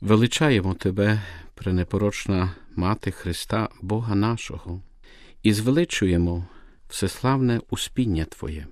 Величаємо Тебе, пренепорочна Мати Христа, Бога нашого, і звеличуємо всеславне успіння Твоє.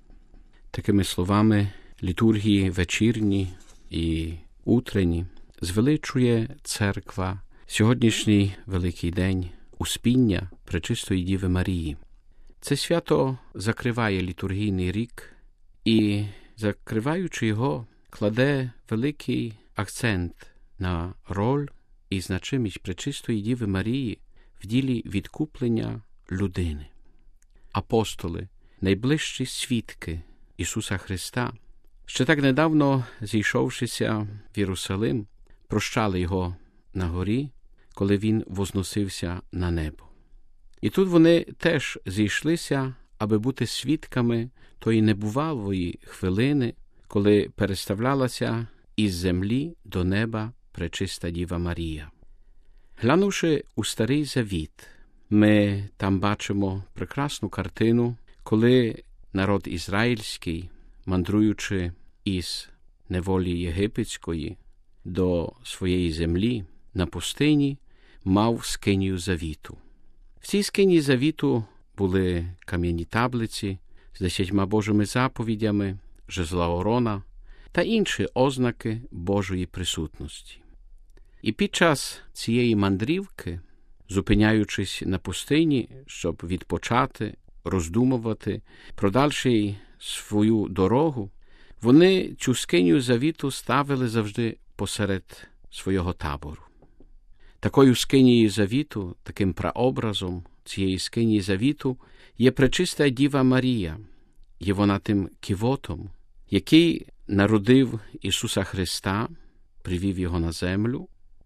Такими словами літургії вечірні і утренні звеличує Церква сьогоднішній великий день успіння Пречистої Діви Марії. Це свято закриває літургійний рік і, закриваючи його, кладе великий акцент на роль і значимість Пречистої Діви Марії в ділі відкуплення людини. Апостоли, найближчі свідки Ісуса Христа, ще так недавно, зійшовшися в Єрусалим, прощали Його на горі, коли Він возносився на небо. І тут вони теж зійшлися, аби бути свідками тої небувалої хвилини, коли переставлялася із землі до неба Пречиста Діва Марія. Глянувши у Старий Завіт, ми там бачимо прекрасну картину, коли народ ізраїльський, мандруючи із неволі єгипетської до своєї землі на пустині, мав скинію завіту. В цій скині завіту були кам'яні таблиці з 10 Божими заповідями, жезла Орона та інші ознаки Божої присутності. І під час цієї мандрівки, зупиняючись на пустині, щоб відпочати, роздумувати про дальшу свою дорогу, вони цю скиню завіту ставили завжди посеред свого табору. Такою скинією завіту, таким прообразом цієї скині завіту є Пречиста Діва Марія, є вона тим кивотом, який народив Ісуса Христа, привів Його на землю,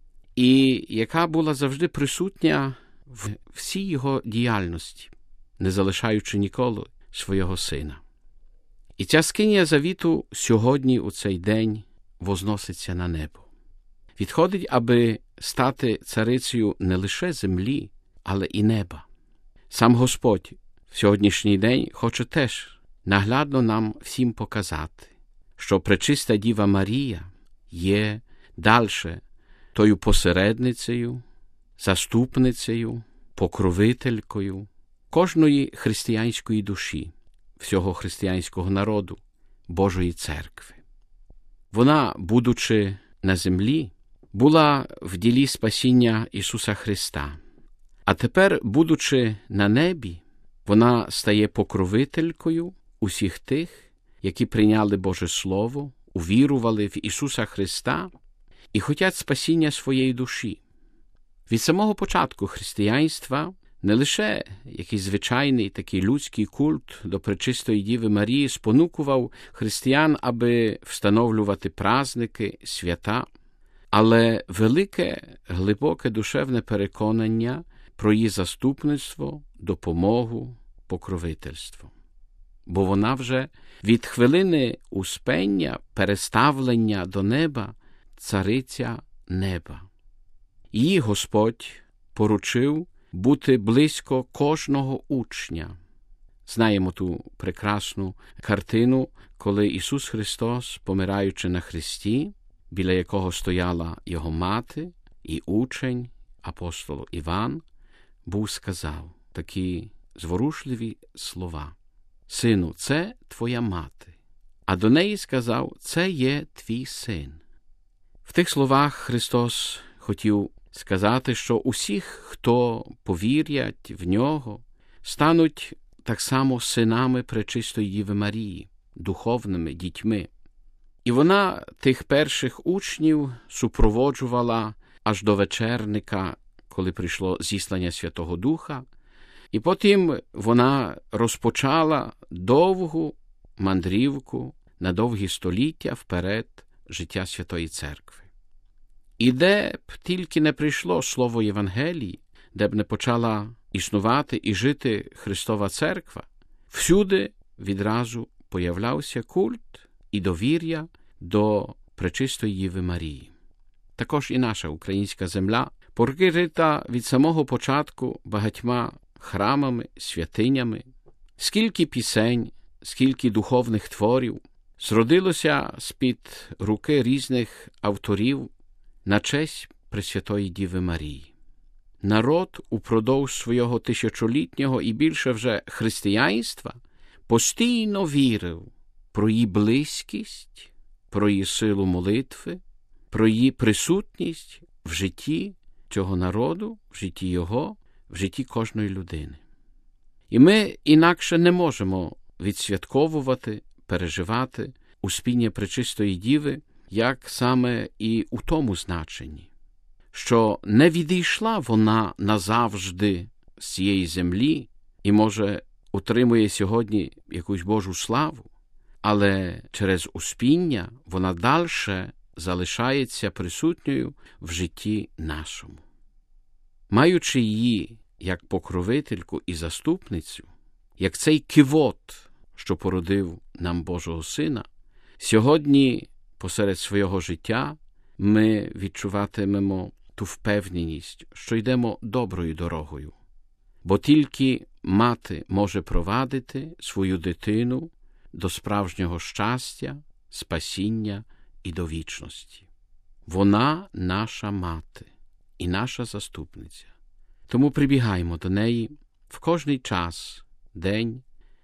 і яка була завжди присутня в всій Його діяльності, не залишаючи ніколи свого Сина. І ця скинія завіту сьогодні, у цей день, возноситься на небо. Відходить, аби стати царицею не лише землі, але і неба. Сам Господь в сьогоднішній день хоче теж наглядно нам всім показати, що Пречиста Діва Марія є дальше тою посередницею, заступницею, покровителькою кожної християнської душі, всього християнського народу, Божої Церкви. Вона, будучи на землі, була в ділі спасіння Ісуса Христа, а тепер, будучи на небі, вона стає покровителькою усіх тих, які прийняли Боже Слово, увірували в Ісуса Христа і хотять спасіння своєї душі. Від самого початку християнства не лише якийсь звичайний такий людський культ до Пречистої Діви Марії спонукував християн, аби встановлювати праздники, свята, але велике, глибоке душевне переконання про її заступництво, допомогу, покровительство. Бо вона вже від хвилини успення, переставлення до неба, цариця неба. Її Господь поручив бути близько кожного учня. Знаємо ту прекрасну картину, коли Ісус Христос, помираючи на хресті, біля якого стояла Його мати і учень, апостол Іван, був сказав такі зворушливі слова: «Сину, це твоя мати». А до неї сказав: «Це є твій син». В тих словах Христос хотів сказати, що усіх, хто повірять в Нього, стануть так само синами Пречистої Діви Марії, духовними дітьми. І вона тих перших учнів супроводжувала аж до вечерника, коли прийшло зіслання Святого Духа, і потім вона розпочала довгу мандрівку на довгі століття вперед життя Святої Церкви. І де б тільки не прийшло слово Євангелії, де б не почала існувати і жити Христова Церква, всюди відразу появлявся культ і довір'я до Пречистої Діви Марії. Також і наша українська земля покрита від самого початку багатьма храмами, святинями. Скільки пісень, скільки духовних творів зродилося з-під руки різних авторів, на честь Пресвятої Діви Марії. Народ упродовж свого тисячолітнього і більше вже християнства постійно вірив про її близькість, про її силу молитви, про її присутність в житті цього народу, в житті його, в житті кожної людини. І ми інакше не можемо відсвятковувати, переживати успіння Пречистої Діви, як саме і у тому значенні, що не відійшла вона назавжди з цієї землі і, може, отримує сьогодні якусь Божу славу, але через успіння вона дальше залишається присутньою в житті нашому. Маючи її як покровительку і заступницю, як цей кивот, що породив нам Божого Сина, сьогодні посеред свого життя ми відчуватимемо ту впевненість, що йдемо доброю дорогою. Бо тільки мати може провадити свою дитину до справжнього щастя, спасіння і до вічності. Вона наша мати і наша заступниця. Тому прибігаймо до неї в кожний час, день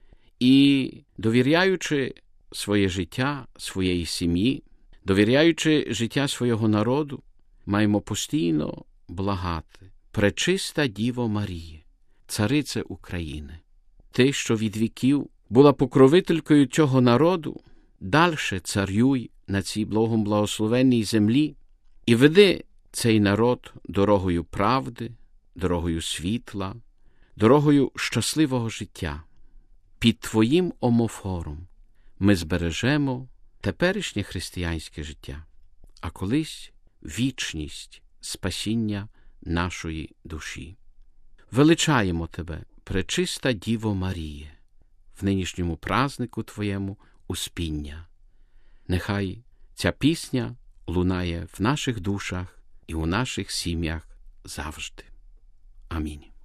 і, довіряючи своє життя, своєї сім'ї, довіряючи життя свого народу, маємо постійно благати: Пречиста Діво Маріє, Царице України, Ти, що від віків була покровителькою цього народу, дальше царюй на цій Богом благословенній землі і веди цей народ дорогою правди, дорогою світла, дорогою щасливого життя. Під Твоїм омофором ми збережемо теперішнє християнське життя, а колись вічність спасіння нашої душі. Величаємо Тебе, Пречиста Діво Маріє, в нинішньому празнику Твоєму успіння. Нехай ця пісня лунає в наших душах і у наших сім'ях завжди. Амінь.